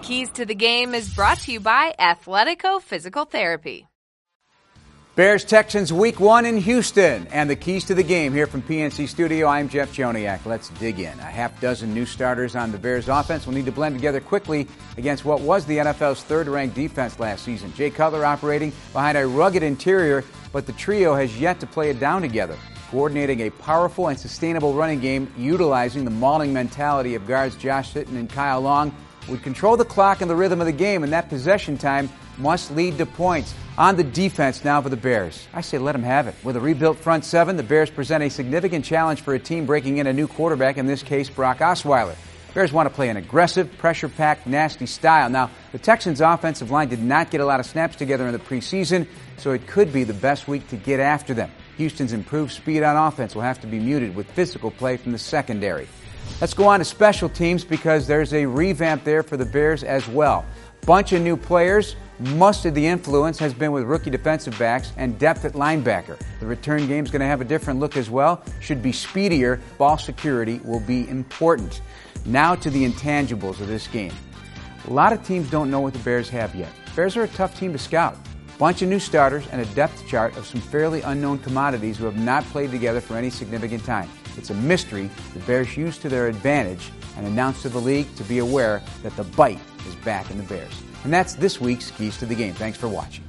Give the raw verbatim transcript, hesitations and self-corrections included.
Keys to the Game is brought to you by Athletico Physical Therapy. Bears-Texans week one in Houston, and the keys to the game here from P N C Studio. I'm Jeff Joniak. Let's dig in. A half dozen new starters on the Bears offense will need to blend together quickly against what was the N F L's third-ranked defense last season. Jay Cutler operating behind a rugged interior, but the trio has yet to play it down together, coordinating a powerful and sustainable running game utilizing the mauling mentality of guards Josh Sitton and Kyle Long would control the clock and the rhythm of the game, and that possession time must lead to points. On the defense now for the Bears. I say let them have it. With a rebuilt front seven, the Bears present a significant challenge for a team breaking in a new quarterback, in this case Brock Osweiler. Bears want to play an aggressive, pressure-packed, nasty style. Now, the Texans' offensive line did not get a lot of snaps together in the preseason, so it could be the best week to get after them. Houston's improved speed on offense will have to be muted with physical play from the secondary. Let's go on to special teams because there's a revamp there for the Bears as well. Bunch of new players. Most of the influence has been with rookie defensive backs and depth at linebacker. The return game's going to have a different look as well. Should be speedier. Ball security will be important. Now to the intangibles of this game. A lot of teams don't know what the Bears have yet. Bears are a tough team to scout. Bunch of new starters and a depth chart of some fairly unknown commodities who have not played together for any significant time. It's a mystery the Bears use to their advantage and announce to the league to be aware that the bite is back in the Bears. And that's this week's Keys to the Game. Thanks for watching.